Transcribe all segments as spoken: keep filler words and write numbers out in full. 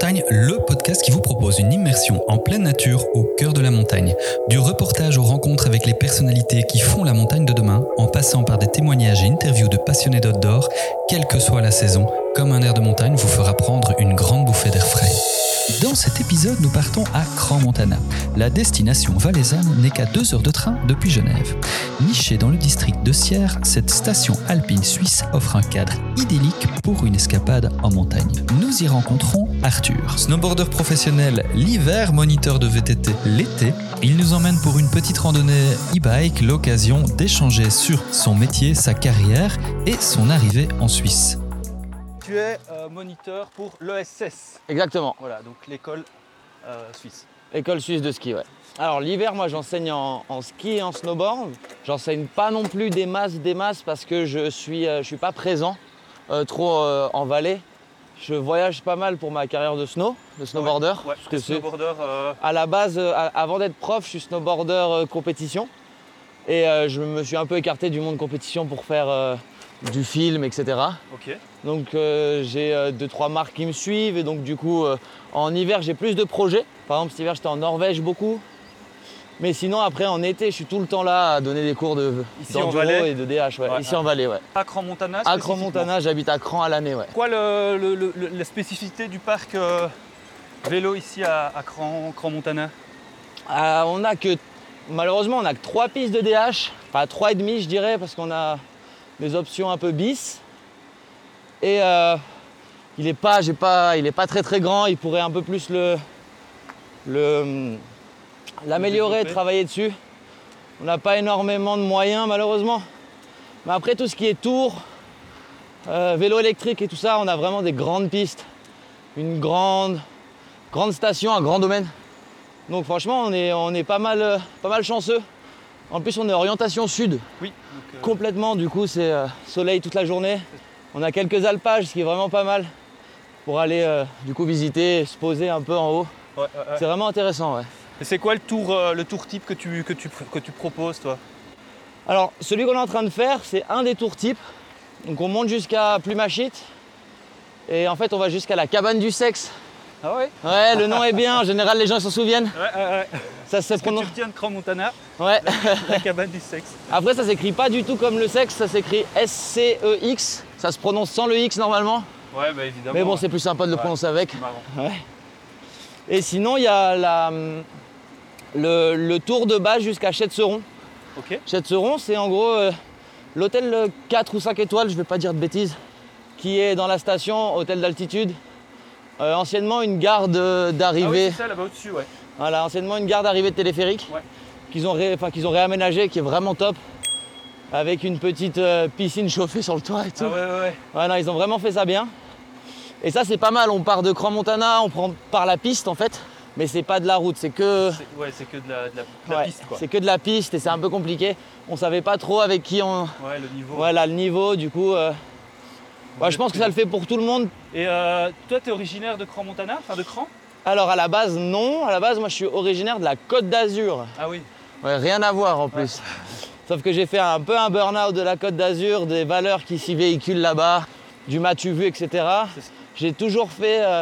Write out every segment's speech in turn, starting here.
Montagne, le podcast qui vous propose une immersion en pleine nature au cœur de la montagne. Du reportage aux rencontres avec les personnalités qui font la montagne de demain, en passant par des témoignages et interviews de passionnés d'outdoor, quelle que soit la saison, comme un air de montagne vous fera prendre une grande bouffée d'air frais. Dans cet épisode, nous partons à Crans-Montana. La destination valaisanne n'est qu'à deux heures de train depuis Genève. Nichée dans le district de Sierre, cette station alpine suisse offre un cadre idyllique pour une escapade en montagne. Nous y rencontrons Arthur, snowboarder professionnel l'hiver, moniteur de V T T l'été. Il nous emmène pour une petite randonnée e-bike, l'occasion d'échanger sur son métier, sa carrière et son arrivée en Suisse. Tu es euh, moniteur pour l'E S S. Exactement. Voilà, donc l'école euh, suisse. École suisse de ski, ouais. Alors l'hiver, moi j'enseigne en, en ski et en snowboard. J'enseigne pas non plus des masses, des masses parce que je suis, euh, je suis pas présent euh, trop euh, en vallée. Je voyage pas mal pour ma carrière de snow, de snowboarder. Ouais, ouais, parce que snowboarder. Euh... À la base, euh, avant d'être prof, je suis snowboarder euh, compétition. Et euh, je me suis un peu écarté du monde compétition pour faire euh, du film, et cetera. Ok. Donc euh, j'ai euh, deux, trois marques qui me suivent et donc du coup euh, en hiver j'ai plus de projets. Par exemple cet hiver j'étais en Norvège beaucoup. Mais sinon après en été je suis tout le temps là à donner des cours de d'enduro et de D H. Ouais. Ouais, Ici ouais. en Valais, ouais. À Crans-Montana À Crans-Montana, j'habite à Crans à l'année, ouais. Quoi le, le, le, la spécificité du parc euh, vélo ici à, à Crans, Crans-Montana? euh, On a que, malheureusement on a que trois pistes de D H. Enfin trois et demi je dirais parce qu'on a des options un peu bis. Et euh, il n'est pas, j'ai pas, il est pas très très grand, il pourrait un peu plus le, le, l'améliorer, le travailler dessus. On n'a pas énormément de moyens malheureusement. Mais après tout ce qui est tour, euh, vélo électrique et tout ça, on a vraiment des grandes pistes. Une grande, grande station, un grand domaine. Donc franchement on est, on est pas, mal, pas mal chanceux. En plus on est orientation sud. Oui. Donc, euh... Complètement, du coup c'est euh, soleil toute la journée. On a quelques alpages, ce qui est vraiment pas mal pour aller euh, du coup visiter, se poser un peu en haut. Ouais, ouais, ouais. C'est vraiment intéressant, ouais. Et c'est quoi le tour, euh, le tour type que tu, que, tu, que tu proposes, toi? Alors, celui qu'on est en train de faire, c'est un des tours types. Donc on monte jusqu'à Plumachit et en fait on va jusqu'à la cabane du sexe. Ah ouais? Ouais, le nom est bien, en général les gens s'en souviennent. Ouais, ouais, ouais. Ça se Est-ce prononce... que tu retiens de Crans-Montana? Ouais. La, la cabane du sexe. Après ça s'écrit pas du tout comme le sexe, ça s'écrit S C E X. Ça se prononce sans le X normalement. Ouais, bah évidemment. Mais bon, c'est plus sympa de le ouais, prononcer avec. Ouais. Et sinon, il y a la, le, le tour de base jusqu'à Chêteseron. Ok. Chêteseron, c'est en gros euh, l'hôtel quatre ou cinq étoiles, je vais pas dire de bêtises, qui est dans la station, hôtel d'altitude. Euh, anciennement une gare de, d'arrivée. Ah oui, c'est ça là-bas au-dessus, ouais. Voilà, anciennement une gare d'arrivée de téléphérique. Ouais. Qu'ils ont, ré, enfin, qu'ils ont réaménagé, qui est vraiment top. Avec une petite euh, piscine chauffée sur le toit et tout. Ah ouais, ouais, ouais. Voilà, ils ont vraiment fait ça bien. Et ça, c'est pas mal. On part de Crans-Montana, on prend par la piste en fait. Mais c'est pas de la route, c'est que... C'est, ouais, c'est que de la, de la, de la ouais, piste, quoi. C'est que de la piste et c'est un peu compliqué. On savait pas trop avec qui on... Ouais, le niveau. Voilà, le niveau, du coup... Euh... Ouais, je pense que ça le fait pour tout le monde. Et euh, toi, tu es originaire de Crans-Montana, enfin de Crans? Alors à la base, non. À la base, moi, je suis originaire de la Côte d'Azur. Ah oui. Ouais, rien à voir en plus. Ouais. Sauf que j'ai fait un peu un burn-out de la Côte d'Azur, des valeurs qui s'y véhiculent là-bas, du m'as-tu vu, et cetera. J'ai toujours fait euh,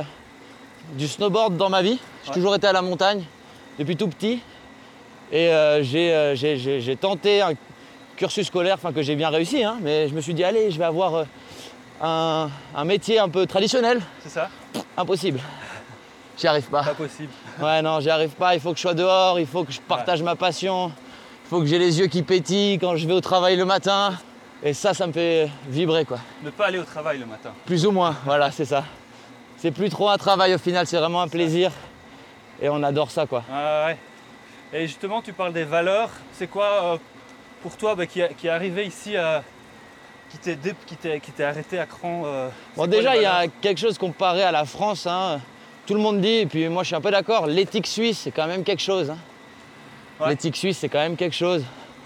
du snowboard dans ma vie. J'ai ouais. toujours été à la montagne depuis tout petit. Et euh, j'ai, euh, j'ai, j'ai, j'ai tenté un cursus scolaire, enfin que j'ai bien réussi, hein, mais je me suis dit, allez, je vais avoir euh, un, un métier un peu traditionnel. C'est ça? Impossible. J'y arrive pas. Pas possible. Ouais, non, j'y arrive pas. Il faut que je sois dehors, il faut que je partage ouais. ma passion. Il faut que j'ai les yeux qui pétillent quand je vais au travail le matin. Et ça, ça me fait vibrer, quoi. Ne pas aller au travail le matin. Plus ou moins, voilà, c'est ça. C'est plus trop un travail au final, c'est vraiment un plaisir. Et on adore ça, quoi. Ah ouais. Et justement, tu parles des valeurs. C'est quoi euh, pour toi bah, qui, qui est arrivé ici, euh, qui, t'est, qui, t'est, qui t'est arrêté à Crans euh, Bon, déjà, il y a quelque chose comparé à la France. Hein. Tout le monde dit, et puis moi je suis un peu d'accord, l'éthique suisse, c'est quand même quelque chose. Hein. Ouais. L'éthique suisse, c'est quand même quelque chose.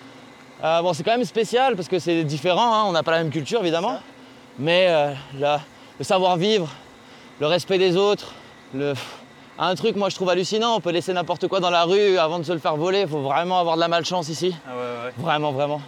Euh, bon, c'est quand même spécial parce que c'est différent, hein. On n'a pas la même culture évidemment. Mais euh, la, le savoir-vivre, le respect des autres, le, un truc moi je trouve hallucinant, on peut laisser n'importe quoi dans la rue avant de se le faire voler, il faut vraiment avoir de la malchance ici. Ah ouais, ouais. Vraiment, vraiment.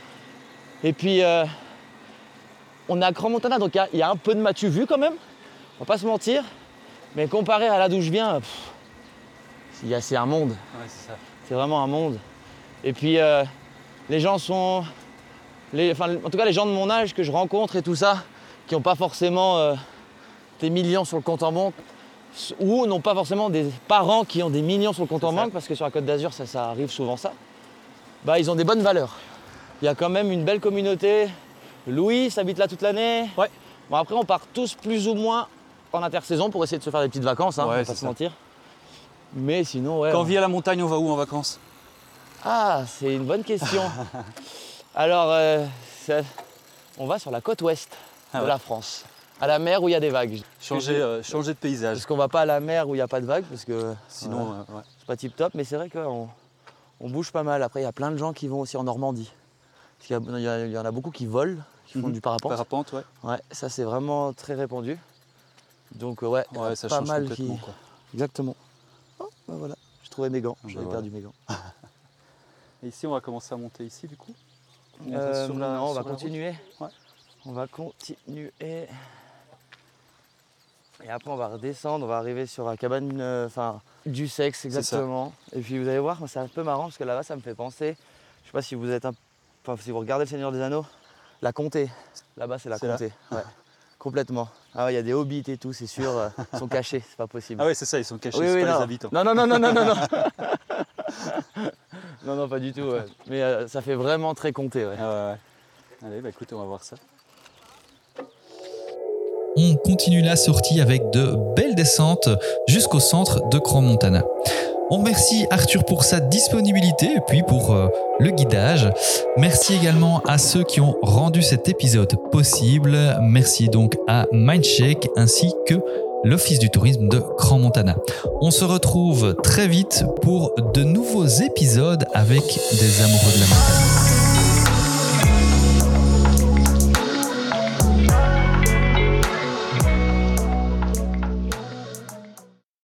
Et puis, euh, on est à Crans-Montana, donc il y, y a un peu de m'as-tu vu quand même, on va pas se mentir. Mais comparé à là d'où je viens, pff, il y a- c'est un monde. Ouais, c'est ça. C'est vraiment un monde. Et puis, euh, les gens sont... Les, enfin, en tout cas, les gens de mon âge que je rencontre et tout ça, qui n'ont pas forcément euh, des millions sur le compte en banque, ou n'ont pas forcément des parents qui ont des millions sur le compte C'est en ça. banque, parce que sur la Côte d'Azur, ça, ça arrive souvent ça, bah, ils ont des bonnes valeurs. Il y a quand même une belle communauté. Louis habite là toute l'année. Ouais. Bon, après, on part tous plus ou moins en intersaison pour essayer de se faire des petites vacances, hein, Ouais, on va c'est pas se ça. mentir. Mais sinon, ouais. Quand on- on vit à la montagne, on va où en vacances? Ah, c'est une bonne question. Alors, euh, c'est- on va sur la côte ouest Ah de ouais. la France, à la mer où il y a des vagues. Changer, euh, changer de paysage. Parce qu'on va pas à la mer où il n'y a pas de vagues, parce que Sinon, voilà, euh, ouais. c'est pas tip top, mais c'est vrai qu'on on bouge pas mal. Après, il y a plein de gens qui vont aussi en Normandie. Parce qu'il y a- il y, a- il y en a beaucoup qui volent, qui font Mhm. du parapente. Parapente, ouais. Ouais, ça c'est vraiment très répandu. Donc, euh, ouais, il y en a Ouais, ça pas change mal qui. complètement, quoi. Exactement. Oh, bah voilà, j'ai trouvé mes gants, Bah j'avais voilà. perdu mes gants. Et ici, on va commencer à monter ici, du coup? On monte Euh, sur la- non, on sur va la route. continuer. Ouais. On va continuer. Et après, on va redescendre, on va arriver sur la cabane euh, enfin, du sexe, ça. exactement. Et puis, vous allez voir, c'est un peu marrant parce que là-bas, ça me fait penser. Je sais pas si vous êtes un... enfin, si vous regardez Le Seigneur des Anneaux, la comté. Là-bas, c'est la C'est là comté. Ouais. Complètement. Ah ouais, il y a des hobbits et tout, c'est sûr. euh, Ils sont cachés, c'est pas possible. Ah ouais, c'est ça, ils sont cachés, Oui, c'est oui, pas non. les habitants. Non, non, non, non, non, non, non. non, non, pas du tout. Ouais. Mais euh, ça fait vraiment très comté, ouais. Ah ouais, ouais. Allez, bah écoute, on va voir ça. On continue la sortie avec de belles descentes jusqu'au centre de Crans-Montana. On remercie Arthur pour sa disponibilité et puis pour euh, le guidage. Merci également à ceux qui ont rendu cet épisode possible. Merci donc à Mindshake ainsi que l'Office du tourisme de Crans-Montana. On se retrouve très vite pour de nouveaux épisodes avec des amoureux de la montagne.